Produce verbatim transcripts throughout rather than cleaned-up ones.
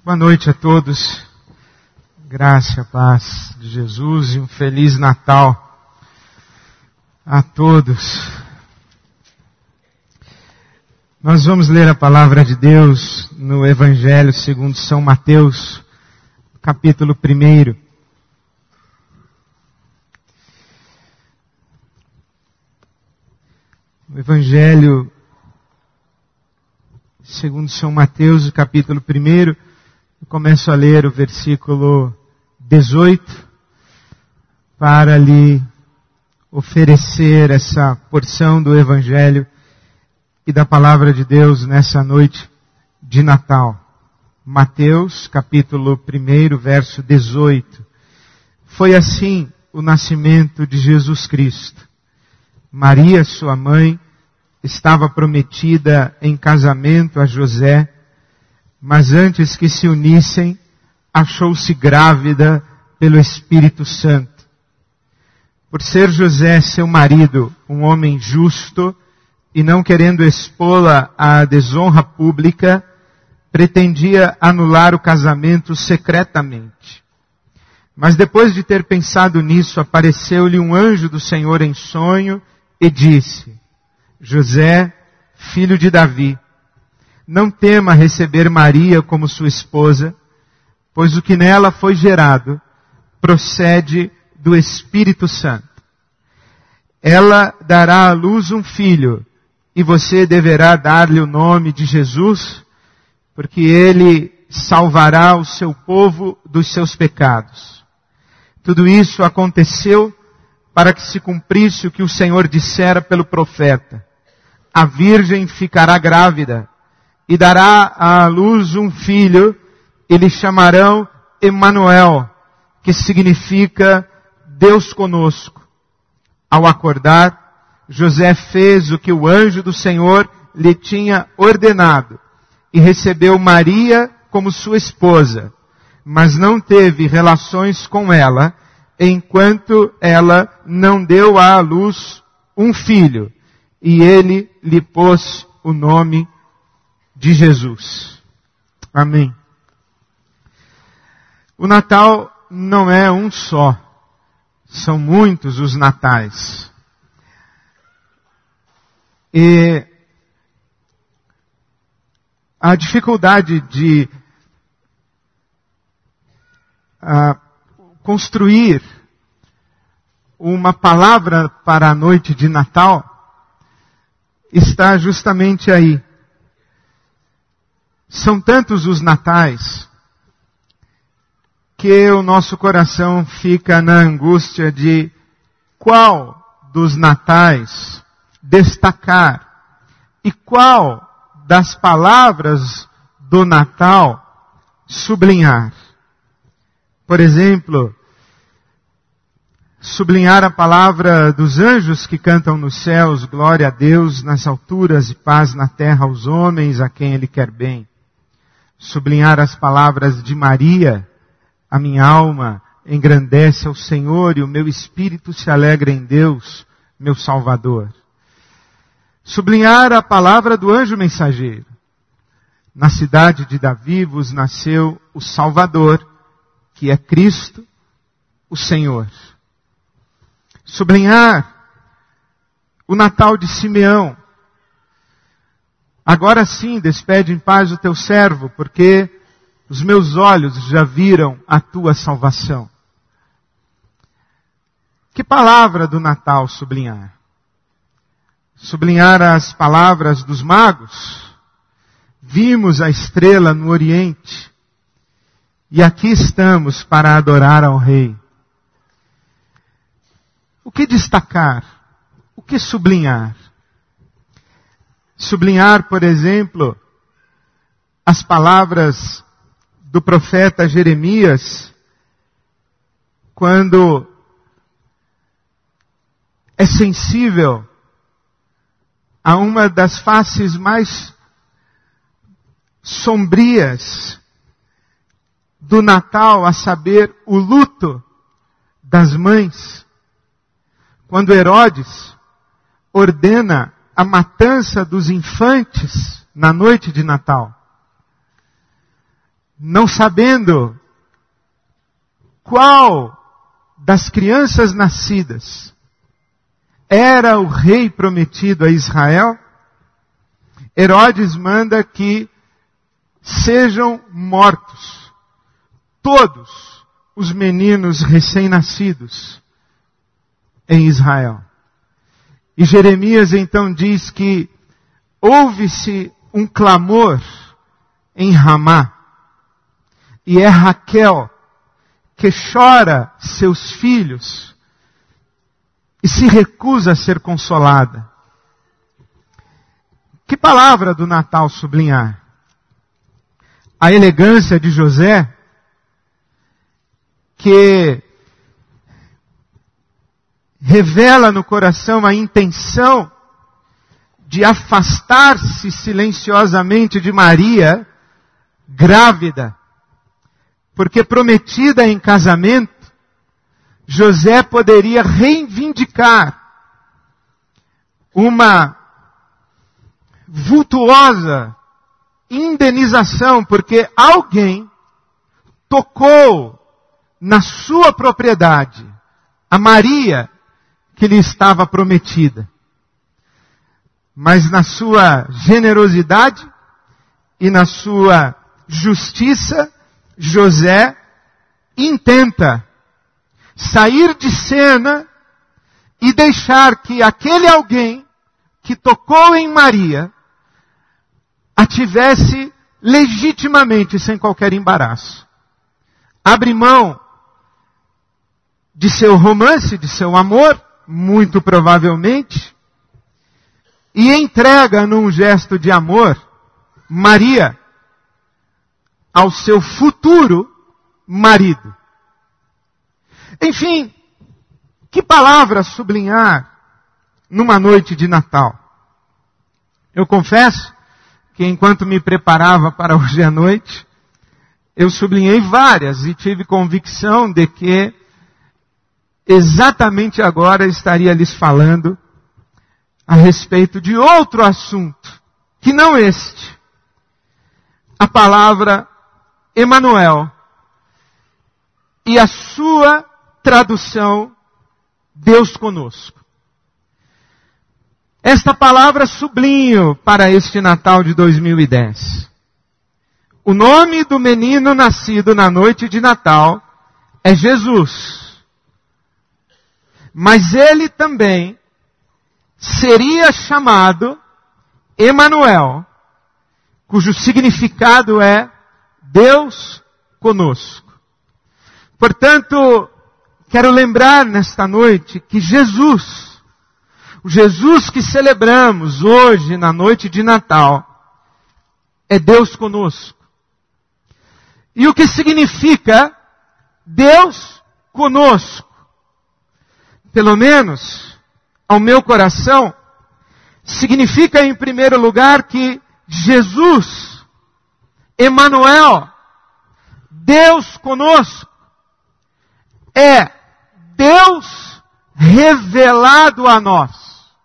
Boa noite a todos. Graça e paz de Jesus e um Feliz Natal a todos. Nós vamos ler a palavra de Deus no Evangelho segundo São Mateus, capítulo primeiro. O Evangelho segundo São Mateus, capítulo primeiro. Eu começo a ler o versículo dezoito para lhe oferecer essa porção do Evangelho e da palavra de Deus nessa noite de Natal. Mateus, capítulo primeiro, verso dezoito. Foi assim o nascimento de Jesus Cristo. Maria, sua mãe, estava prometida em casamento a José, mas antes que se unissem, achou-se grávida pelo Espírito Santo. Por ser José, seu marido, um homem justo, e não querendo expô-la à desonra pública, pretendia anular o casamento secretamente. Mas depois de ter pensado nisso, apareceu-lhe um anjo do Senhor em sonho e disse: José, filho de Davi, não tema receber Maria como sua esposa, pois o que nela foi gerado procede do Espírito Santo. Ela dará à luz um filho, e você deverá dar-lhe o nome de Jesus, porque ele salvará o seu povo dos seus pecados. Tudo isso aconteceu para que se cumprisse o que o Senhor dissera pelo profeta: a virgem ficará grávida e dará à luz um filho, e lhe chamarão Emanuel, que significa Deus conosco. Ao acordar, José fez o que o anjo do Senhor lhe tinha ordenado e recebeu Maria como sua esposa, mas não teve relações com ela, enquanto ela não deu à luz um filho, e ele lhe pôs o nome de Jesus. Amém. O Natal não é um só. São muitos os natais. E a dificuldade de uh, construir uma palavra para a noite de Natal está justamente aí. São tantos os natais que o nosso coração fica na angústia de qual dos natais destacar e qual das palavras do Natal sublinhar. Por exemplo, sublinhar a palavra dos anjos que cantam nos céus: glória a Deus nas alturas e paz na terra aos homens a quem Ele quer bem. Sublinhar as palavras de Maria: a minha alma engrandece ao Senhor e o meu espírito se alegra em Deus, meu Salvador. Sublinhar a palavra do anjo mensageiro: na cidade de Davi vos nasceu o Salvador, que é Cristo, o Senhor. Sublinhar o Natal de Simeão: agora sim, despede em paz o teu servo, porque os meus olhos já viram a tua salvação. Que palavra do Natal sublinhar? Sublinhar as palavras dos magos? Vimos a estrela no Oriente, e aqui estamos para adorar ao Rei. O que destacar? O que sublinhar? Sublinhar, por exemplo, as palavras do profeta Jeremias, quando é sensível a uma das faces mais sombrias do Natal, a saber, o luto das mães. Quando Herodes ordena a matança dos infantes na noite de Natal. não sabendo qual das crianças nascidas era o rei prometido a Israel, Herodes manda que sejam mortos todos os meninos recém-nascidos em Israel. E Jeremias então diz que ouve-se um clamor em Ramá, e é Raquel que chora seus filhos e se recusa a ser consolada. Que palavra do Natal sublinhar? A elegância de José, que revela no coração a intenção de afastar-se silenciosamente de Maria, grávida, porque prometida em casamento, José poderia reivindicar uma vultuosa indenização, porque alguém tocou na sua propriedade a Maria que lhe estava prometida. Mas na sua generosidade e na sua justiça, José intenta sair de cena e deixar que aquele alguém que tocou em Maria a tivesse legitimamente, sem qualquer embaraço. Abre mão de seu romance, de seu amor, muito provavelmente, e entrega num gesto de amor Maria ao seu futuro marido. Enfim, que palavra sublinhar numa noite de Natal? Eu confesso que enquanto me preparava para hoje à noite, eu sublinhei várias e tive convicção de que exatamente agora estaria lhes falando a respeito de outro assunto, que não este. A palavra Emanuel e a sua tradução, Deus conosco. Esta palavra sublinho para este Natal de dois mil e dez. O nome do menino nascido na noite de Natal é Jesus. Mas ele também seria chamado Emanuel, cujo significado é Deus conosco. Portanto, quero lembrar nesta noite que Jesus, o Jesus que celebramos hoje na noite de Natal, é Deus conosco. E o que significa Deus conosco? Pelo menos, ao meu coração, significa em primeiro lugar que Jesus, Emanuel, Deus conosco, é Deus revelado a nós.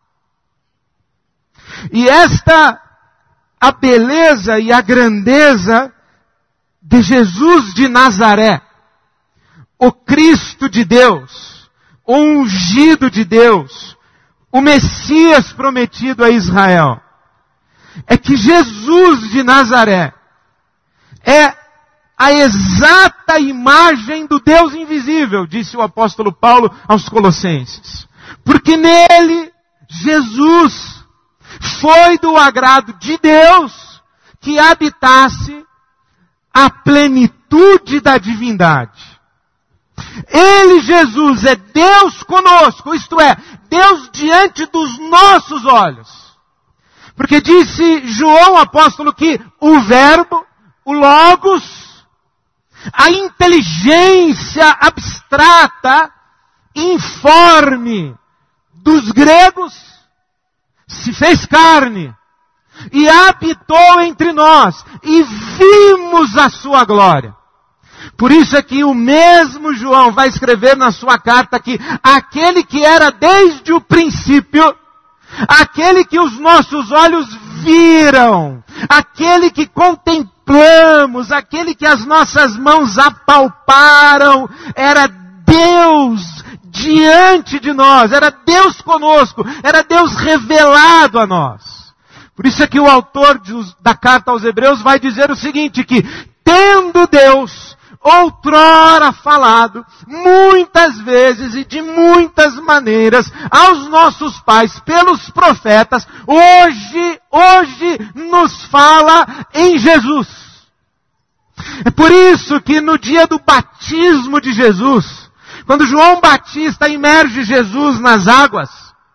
E esta, a beleza e a grandeza de Jesus de Nazaré, o Cristo de Deus, o ungido de Deus, o Messias prometido a Israel, é que Jesus de Nazaré é a exata imagem do Deus invisível, disse o apóstolo Paulo aos Colossenses. Porque nele, Jesus foi do agrado de Deus que habitasse a plenitude da divindade. Ele, Jesus, é Deus conosco, isto é, Deus diante dos nossos olhos. Porque disse João, apóstolo, que o Verbo, o Logos, a inteligência abstrata, informe dos gregos, se fez carne e habitou entre nós e vimos a sua glória. Por isso é que o mesmo João vai escrever na sua carta que aquele que era desde o princípio, aquele que os nossos olhos viram, aquele que contemplamos vimos, aquele que as nossas mãos apalparam, era Deus diante de nós, era Deus conosco, era Deus revelado a nós. Por isso é que o autor de, da carta aos Hebreus vai dizer o seguinte, que tendo Deus outrora falado, muitas vezes e de muitas maneiras, aos nossos pais, pelos profetas, hoje, hoje nos fala em Jesus. É por isso que no dia do batismo de Jesus, quando João Batista imerge Jesus nas águas,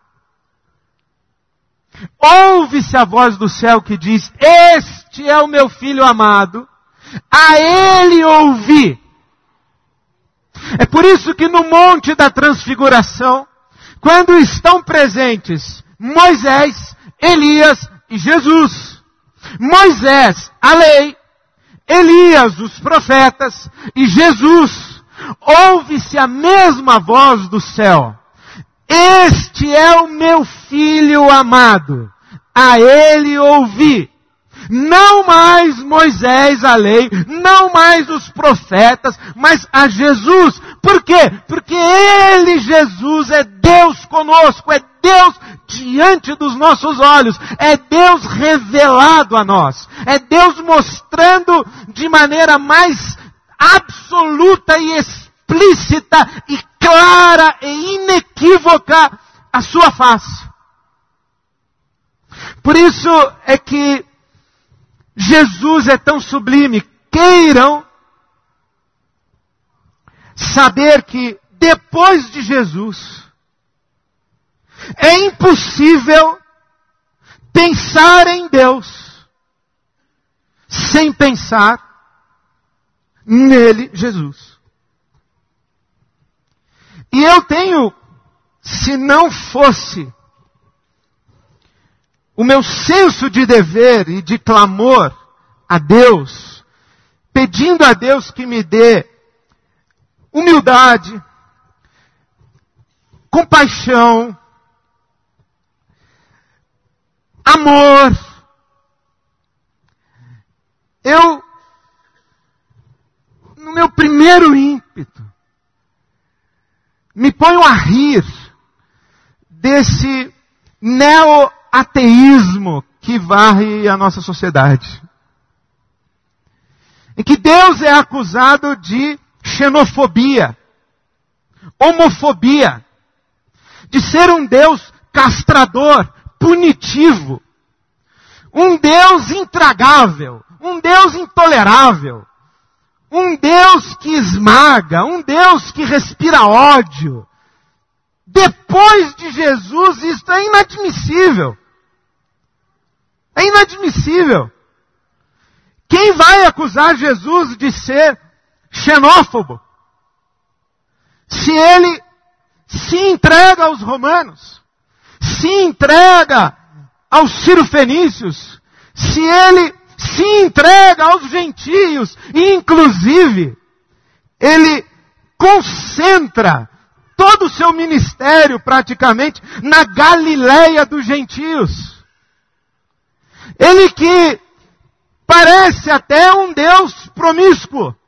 ouve-se a voz do céu que diz, este é o meu filho amado, a ele ouvi. É por isso que no Monte da Transfiguração, quando estão presentes Moisés, Elias e Jesus, Moisés, a lei, Elias, os profetas, e Jesus, ouve-se a mesma voz do céu. Este é o meu filho amado, a ele ouvi. Não mais Moisés, a lei, não mais os profetas, mas a Jesus. Por quê? Porque Ele, Jesus, é Deus conosco, é Deus diante dos nossos olhos, é Deus revelado a nós, é Deus mostrando de maneira mais absoluta e explícita e clara e inequívoca a sua face. Por isso é que Jesus é tão sublime. Queiram saber que depois de Jesus é impossível pensar em Deus sem pensar nele, Jesus. E eu tenho, se não fosse o meu senso de dever e de clamor a Deus, pedindo a Deus que me dê humildade, compaixão, amor, eu, no meu primeiro ímpeto, me ponho a rir desse neo-ateísmo que varre a nossa sociedade. Em que Deus é acusado de xenofobia, homofobia, de ser um Deus castrador, punitivo, um Deus intragável, um Deus intolerável, um Deus que esmaga, um Deus que respira ódio. Depois de Jesus, isso é inadmissível. É inadmissível. Quem vai acusar Jesus de ser xenófobo? Se ele se entrega aos romanos, se entrega aos cirofenícios, se ele se entrega aos gentios, e inclusive, ele concentra todo o seu ministério praticamente na Galileia dos gentios. Ele que parece até um Deus promíscuo.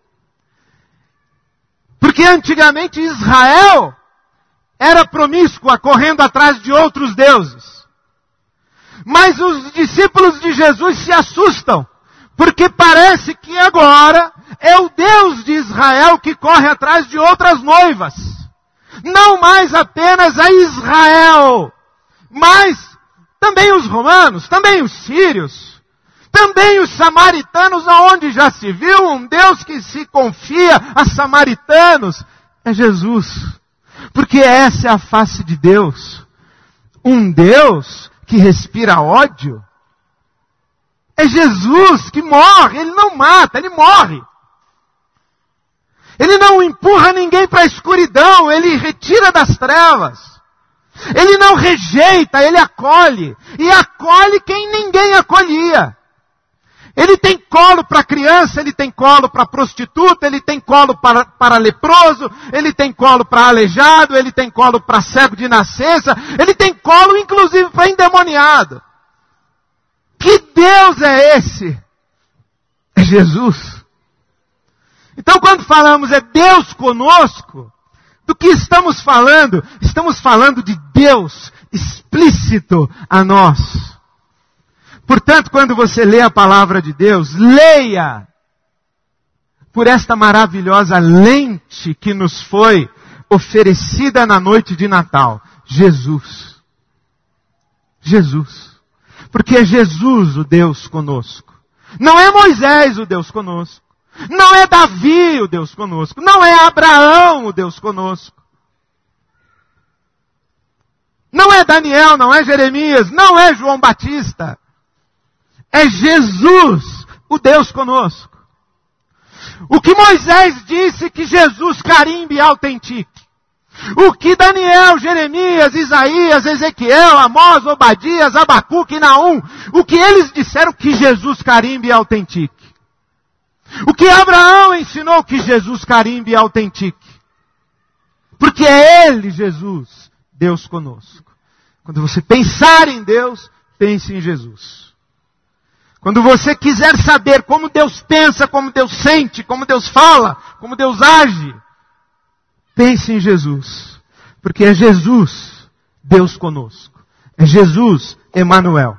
Porque antigamente Israel era promíscua, correndo atrás de outros deuses. Mas os discípulos de Jesus se assustam, porque parece que agora é o Deus de Israel que corre atrás de outras noivas. Não mais apenas a Israel, mas também os romanos, também os sírios, também os samaritanos, aonde já se viu um Deus que se confia a samaritanos. É Jesus. Porque essa é a face de Deus. Um Deus que respira ódio. É Jesus que morre, Ele não mata, Ele morre. Ele não empurra ninguém para a escuridão, Ele retira das trevas. Ele não rejeita, Ele acolhe. E acolhe quem ninguém acolhia. Ele tem colo para criança, Ele tem colo para prostituta, Ele tem colo para, para leproso, Ele tem colo para aleijado, Ele tem colo para cego de nascença, Ele tem colo inclusive para endemoniado. Que Deus é esse? É Jesus. Então quando falamos é Deus conosco, do que estamos falando? Estamos falando de Deus explícito a nós. Portanto, quando você lê a palavra de Deus, leia por esta maravilhosa lente que nos foi oferecida na noite de Natal. Jesus. Jesus. Porque é Jesus o Deus conosco. Não é Moisés o Deus conosco. Não é Davi o Deus conosco. Não é Abraão o Deus conosco. Não é Daniel, não é Jeremias, não é João Batista. É Jesus o Deus conosco. O que Moisés disse que Jesus carimbe e autentique. O que Daniel, Jeremias, Isaías, Ezequiel, Amós, Obadias, Abacuque e Naum, o que eles disseram que Jesus carimbe e autentique. O que Abraão ensinou que Jesus carimbe e autentique. Porque é Ele, Jesus, Deus conosco. Quando você pensar em Deus, pense em Jesus. Quando você quiser saber como Deus pensa, como Deus sente, como Deus fala, como Deus age, pense em Jesus. Porque é Jesus, Deus conosco. É Jesus, Emanuel.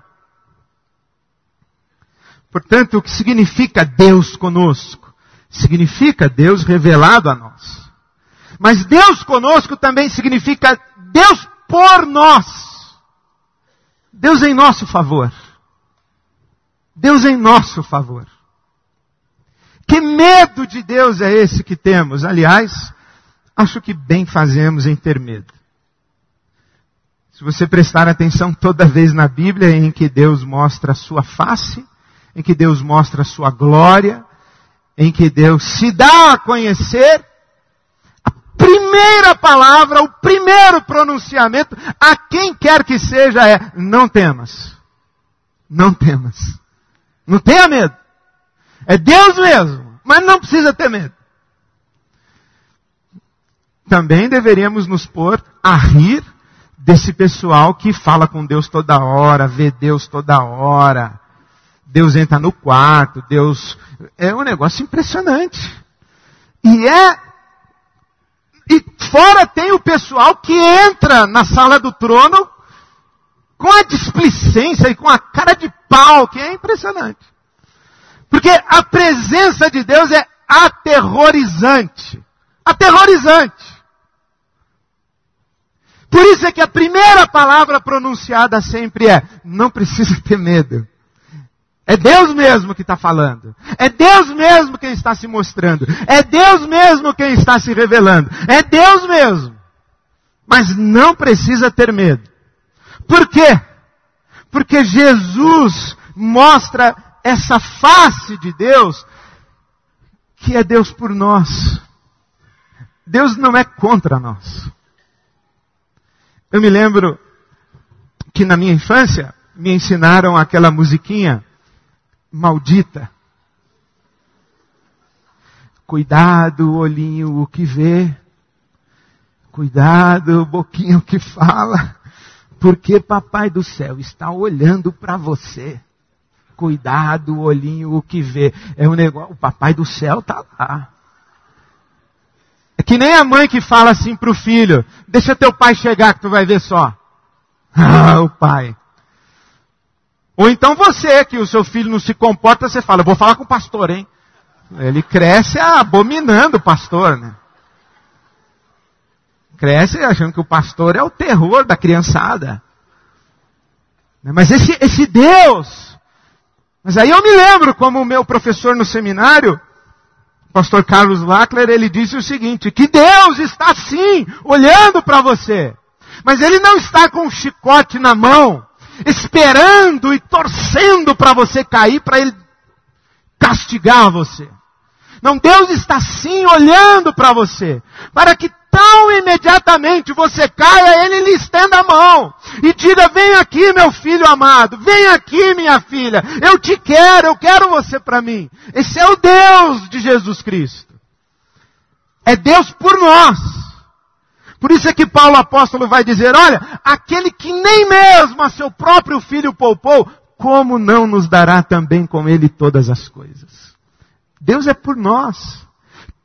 Portanto, o que significa Deus conosco? Significa Deus revelado a nós. Mas Deus conosco também significa Deus por nós. Deus em nosso favor. Deus em nosso favor. Que medo de Deus é esse que temos? Aliás, acho que bem fazemos em ter medo. Se você prestar atenção toda vez na Bíblia em que Deus mostra a sua face, em que Deus mostra a sua glória, em que Deus se dá a conhecer, a primeira palavra, o primeiro pronunciamento, a quem quer que seja, é: não temas. Não temas. Não tenha medo. É Deus mesmo, mas não precisa ter medo. Também deveríamos nos pôr a rir desse pessoal que fala com Deus toda hora, vê Deus toda hora. Deus entra no quarto, Deus... É um negócio impressionante. E é... E fora tem o pessoal que entra na sala do trono com a displicência e com a cara de pau, que é impressionante. Porque a presença de Deus é aterrorizante. Aterrorizante. Por isso é que a primeira palavra pronunciada sempre é: não precisa ter medo. É Deus mesmo que está falando. É Deus mesmo quem está se mostrando. É Deus mesmo quem está se revelando. É Deus mesmo. Mas não precisa ter medo. Por quê? Porque Jesus mostra essa face de Deus, que é Deus por nós. Deus não é contra nós. Eu me lembro que na minha infância me ensinaram aquela musiquinha maldita. Cuidado, olhinho, o que vê. Cuidado, boquinha, o que fala. Porque Papai do Céu está olhando para você. Cuidado, olhinho, o que vê. É um negócio, o Papai do Céu está lá. É que nem a mãe que fala assim para o filho: deixa teu pai chegar que tu vai ver só. Ah, o pai. Ou então você, que o seu filho não se comporta, você fala: vou falar com o pastor, hein? Ele cresce abominando o pastor, né? Cresce achando que o pastor é o terror da criançada. Mas esse, esse Deus... Mas aí eu me lembro como o meu professor no seminário, o pastor Carlos Lackler, ele disse o seguinte: que Deus está sim, olhando para você. Mas Ele não está com um chicote na mão, esperando e torcendo para você cair, para Ele castigar você. Não, Deus está sim olhando para você, para que tão imediatamente você caia, Ele lhe estenda a mão e diga: vem aqui, meu filho amado, vem aqui, minha filha, eu te quero, eu quero você para mim. Esse é o Deus de Jesus Cristo. É Deus por nós. Por isso é que Paulo apóstolo vai dizer: olha, aquele que nem mesmo a seu próprio filho poupou, como não nos dará também com ele todas as coisas? Deus é por nós.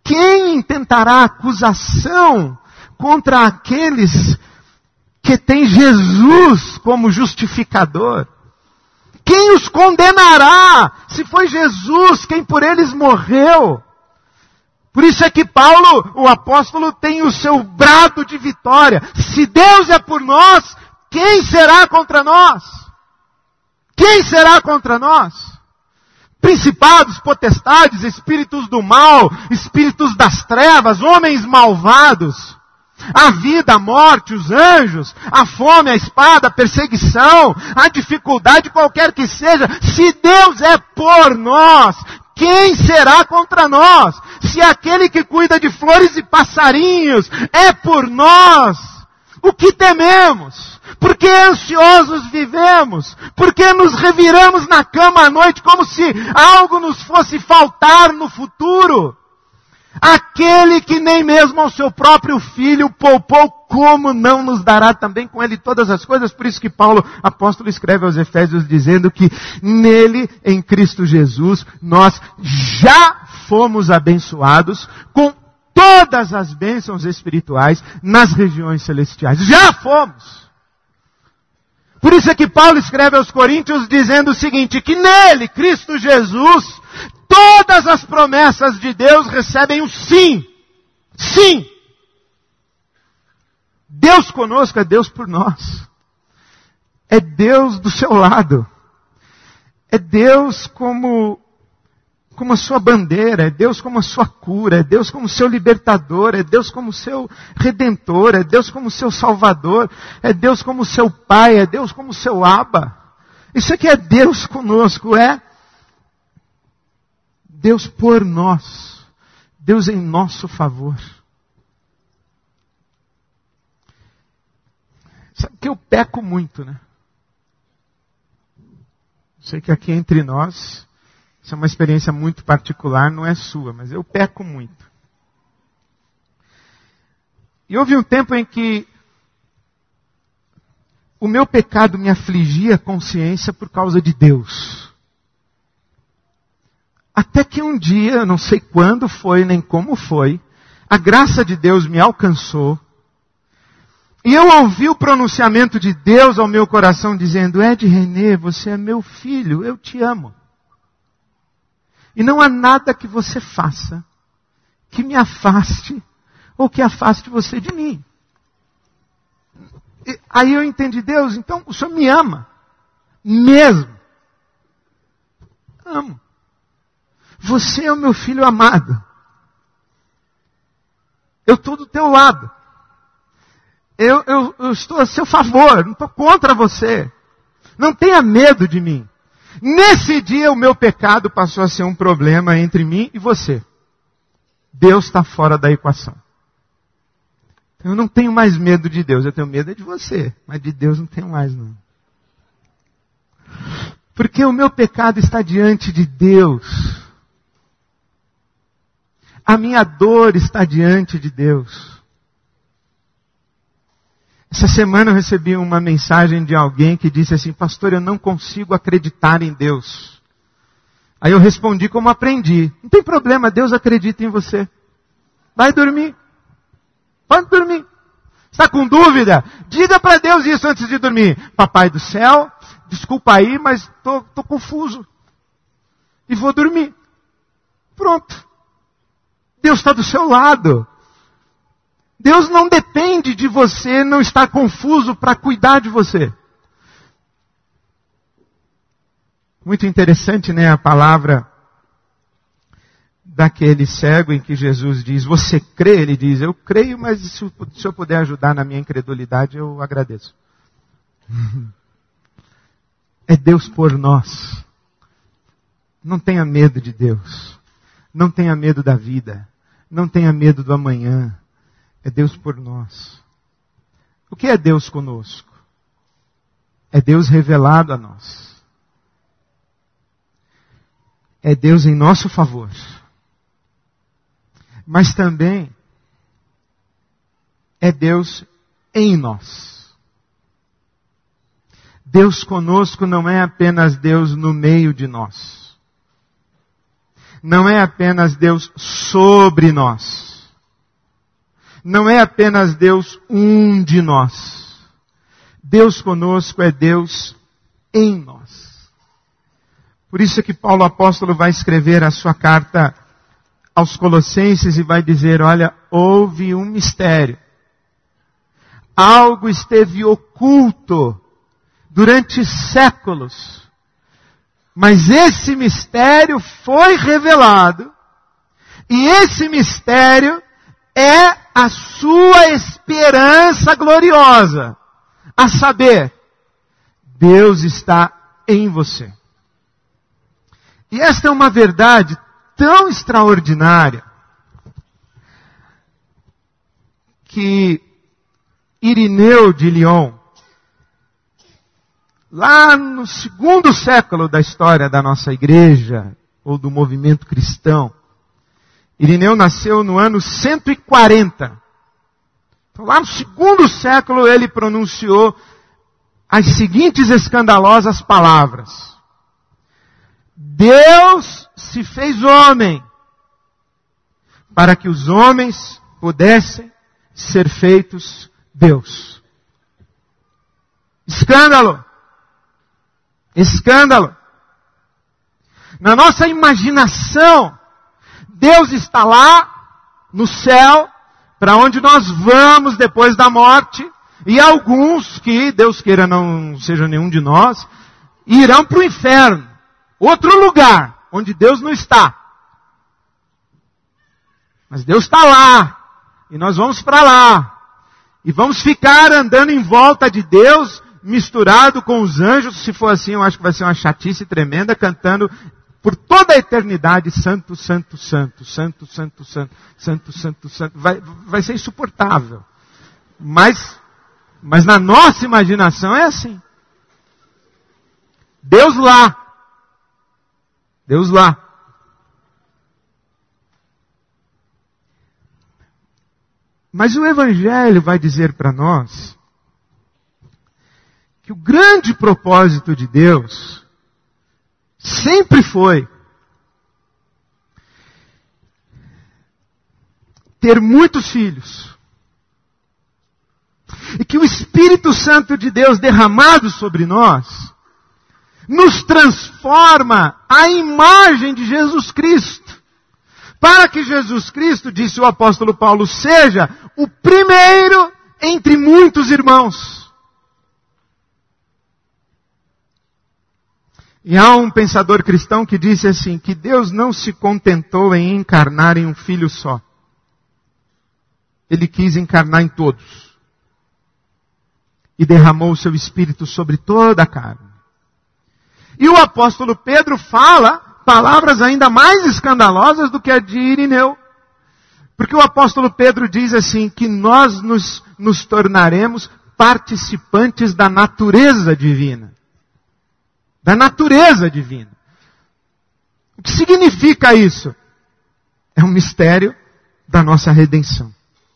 Quem intentará acusação contra aqueles que têm Jesus como justificador? Quem os condenará, se foi Jesus quem por eles morreu? Por isso é que Paulo, o apóstolo, tem o seu brado de vitória. Se Deus é por nós, quem será contra nós? Quem será contra nós? Principados, potestades, espíritos do mal, espíritos das trevas, homens malvados. A vida, a morte, os anjos, a fome, a espada, a perseguição, a dificuldade qualquer que seja. Se Deus é por nós, quem será contra nós? Se aquele que cuida de flores e passarinhos é por nós, o que tememos? Por que ansiosos vivemos? Por que nos reviramos na cama à noite como se algo nos fosse faltar no futuro? Aquele que nem mesmo ao seu próprio filho poupou, como não nos dará também com ele todas as coisas? Por isso que Paulo, apóstolo, escreve aos Efésios dizendo que nele, em Cristo Jesus, nós já fomos abençoados com todas as bênçãos espirituais nas regiões celestiais. Já fomos! Por isso é que Paulo escreve aos Coríntios dizendo o seguinte, que nele, Cristo Jesus, todas as promessas de Deus recebem o sim. Sim! Deus conosco é Deus por nós. É Deus do seu lado. É Deus como, como a sua bandeira, é Deus como a sua cura, é Deus como seu libertador, é Deus como seu redentor, é Deus como seu salvador, é Deus como seu pai, é Deus como seu Abba. Isso aqui é Deus conosco, é Deus por nós, Deus em nosso favor. Sabe que eu peco muito, né? Sei que aqui entre nós, isso é uma experiência muito particular, não é sua, mas eu peco muito. E houve um tempo em que o meu pecado me afligia a consciência por causa de Deus. Até que um dia, eu não sei quando foi, nem como foi, a graça de Deus me alcançou, e eu ouvi o pronunciamento de Deus ao meu coração dizendo, Ed René, você é meu filho, eu te amo. E não há nada que você faça que me afaste ou que afaste você de mim. E aí eu entendi, Deus, então o Senhor me ama. Mesmo. Amo. Você é o meu filho amado. Eu estou do teu lado. Eu, eu, eu estou a seu favor, não estou contra você. Não tenha medo de mim. Nesse dia o meu pecado passou a ser um problema entre mim e você. Deus está fora da equação. Eu não tenho mais medo de Deus, eu tenho medo de você. Mas de Deus não tenho mais não. Porque o meu pecado está diante de Deus. A minha dor está diante de Deus. Essa semana eu recebi uma mensagem de alguém que disse assim, pastor, eu não consigo acreditar em Deus. Aí eu respondi como aprendi. Não tem problema, Deus acredita em você. Vai dormir. Pode dormir. Está com dúvida? Diga para Deus isso antes de dormir. Papai do céu, desculpa aí, mas estou confuso. E vou dormir. Pronto. Deus está do seu lado. Deus não depende de você não estar confuso para cuidar de você. Muito interessante, né, a palavra daquele cego em que Jesus diz, você crê? Ele diz, eu creio, mas se eu puder ajudar na minha incredulidade, eu agradeço. É Deus por nós. Não tenha medo de Deus. Não tenha medo da vida. Não tenha medo do amanhã. É Deus por nós. O que é Deus conosco? É Deus revelado a nós. É Deus em nosso favor. Mas também é Deus em nós. Deus conosco não é apenas Deus no meio de nós. não é apenas Deus sobre nós. Não é apenas Deus um de nós. Deus conosco é Deus em nós. Por isso é que Paulo apóstolo vai escrever a sua carta aos Colossenses e vai dizer, olha, houve um mistério. Algo esteve oculto durante séculos. Mas esse mistério foi revelado. E esse mistério é a sua esperança gloriosa. A saber, Deus está em você. E esta é uma verdade tão extraordinária que Irineu de Lyon, lá no segundo século da história da nossa igreja, ou do movimento cristão, Irineu nasceu no ano cento e quarenta. Então lá no segundo século ele pronunciou as seguintes escandalosas palavras. Deus se fez homem para que os homens pudessem ser feitos Deus. Escândalo! Escândalo! Na nossa imaginação, Deus está lá no céu, para onde nós vamos depois da morte, e alguns que, Deus queira não seja nenhum de nós, irão para o inferno. Outro lugar, onde Deus não está. Mas Deus está lá, e nós vamos para lá. E vamos ficar andando em volta de Deus, misturado com os anjos. Se for assim, eu acho que vai ser uma chatice tremenda, cantando por toda a eternidade, santo, santo, santo, santo, santo, santo, santo, santo, santo. Vai, vai ser insuportável. Mas, mas na nossa imaginação é assim. Deus lá. Deus lá. Mas o Evangelho vai dizer para nós que o grande propósito de Deus sempre foi ter muitos filhos. E que o Espírito Santo de Deus derramado sobre nós nos transforma à imagem de Jesus Cristo. Para que Jesus Cristo, disse o apóstolo Paulo, seja o primeiro entre muitos irmãos. E há um pensador cristão que disse assim, que Deus não se contentou em encarnar em um filho só. Ele quis encarnar em todos. E derramou o seu Espírito sobre toda a carne. E o apóstolo Pedro fala palavras ainda mais escandalosas do que a de Irineu. Porque o apóstolo Pedro diz assim, que nós nos, nos tornaremos participantes da natureza divina. Da natureza divina. O que significa isso? É um mistério da nossa redenção.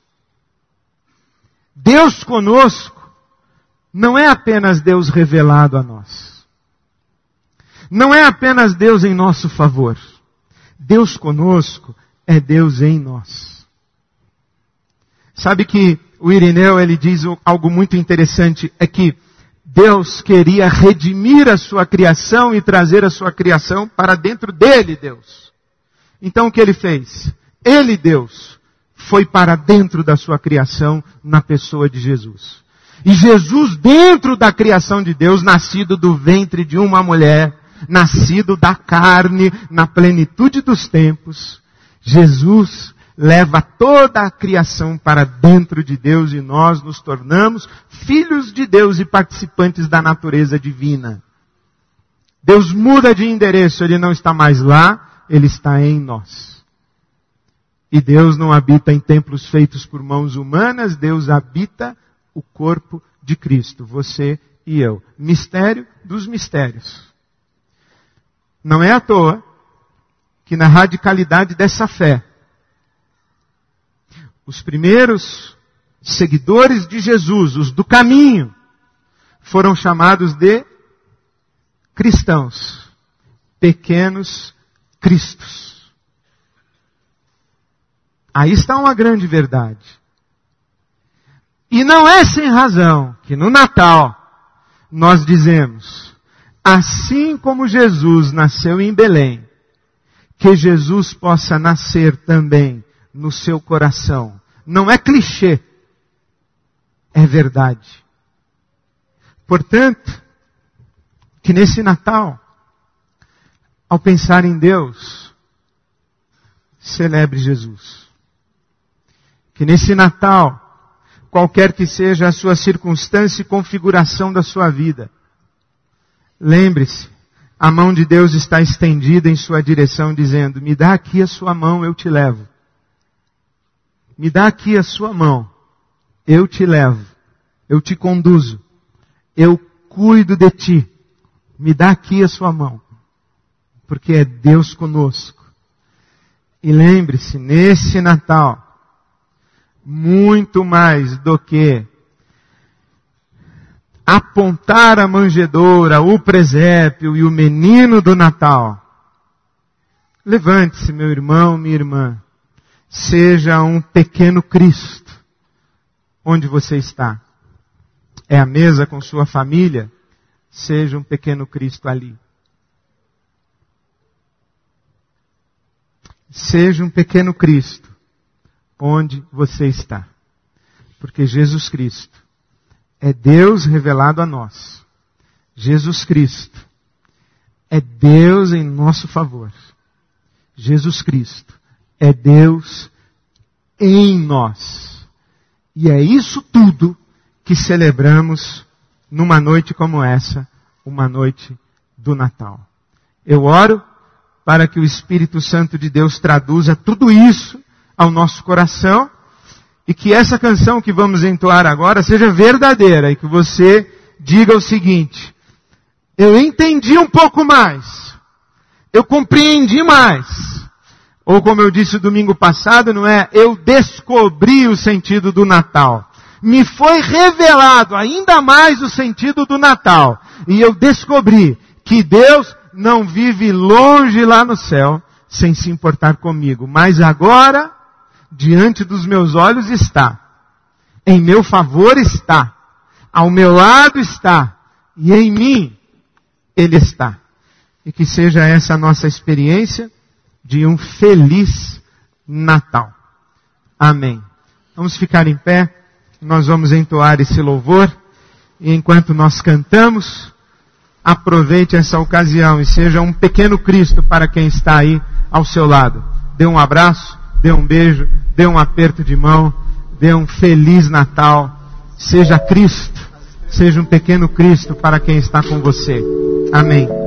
Deus conosco não é apenas Deus revelado a nós. Não é apenas Deus em nosso favor. Deus conosco é Deus em nós. Sabe que o Irineu, ele diz algo muito interessante, é que Deus queria redimir a sua criação e trazer a sua criação para dentro dele, Deus. Então o que ele fez? Ele, Deus, foi para dentro da sua criação na pessoa de Jesus. E Jesus, dentro da criação de Deus, nascido do ventre de uma mulher, nascido da carne, na plenitude dos tempos, Jesus leva toda a criação para dentro de Deus e nós nos tornamos filhos de Deus e participantes da natureza divina. Deus muda de endereço, Ele não está mais lá, Ele está em nós. E Deus não habita em templos feitos por mãos humanas, Deus habita o corpo de Cristo, você e eu. Mistério dos mistérios. Não é à toa que na radicalidade dessa fé, os primeiros seguidores de Jesus, os do caminho, foram chamados de cristãos, pequenos cristos. Aí está uma grande verdade. E não é sem razão que no Natal nós dizemos, assim como Jesus nasceu em Belém, que Jesus possa nascer também no seu coração. Não é clichê, é verdade. Portanto, que nesse Natal, ao pensar em Deus, celebre Jesus. Que nesse Natal, qualquer que seja a sua circunstância e configuração da sua vida, lembre-se, a mão de Deus está estendida em sua direção, dizendo, me dá aqui a sua mão, eu te levo. Me dá aqui a sua mão, eu te levo, eu te conduzo, eu cuido de ti. Me dá aqui a sua mão, porque é Deus conosco. E lembre-se, nesse Natal, muito mais do que apontar a manjedoura, o presépio e o menino do Natal, levante-se, meu irmão, minha irmã, seja um pequeno Cristo, onde você está. É a mesa com sua família? Seja um pequeno Cristo ali. Seja um pequeno Cristo onde você está. Porque Jesus Cristo é Deus revelado a nós. Jesus Cristo é Deus em nosso favor. Jesus Cristo é Deus em nós. E é isso tudo que celebramos numa noite como essa, uma noite do Natal. Eu oro para que o Espírito Santo de Deus traduza tudo isso ao nosso coração e que essa canção que vamos entoar agora seja verdadeira e que você diga o seguinte, eu entendi um pouco mais, eu compreendi mais, ou como eu disse domingo passado, não é? Eu descobri o sentido do Natal. Me foi revelado ainda mais o sentido do Natal. E eu descobri que Deus não vive longe lá no céu, sem se importar comigo. Mas agora, diante dos meus olhos está. Em meu favor está. Ao meu lado está. E em mim, Ele está. E que seja essa a nossa experiência de um feliz Natal. Amém. Vamos ficar em pé. Nós vamos entoar esse louvor, e enquanto nós cantamos, aproveite essa ocasião e seja um pequeno Cristo para quem está aí ao seu lado. Dê um abraço, dê um beijo, dê um aperto de mão, dê um Feliz Natal. Seja Cristo, seja um pequeno Cristo para quem está com você. Amém.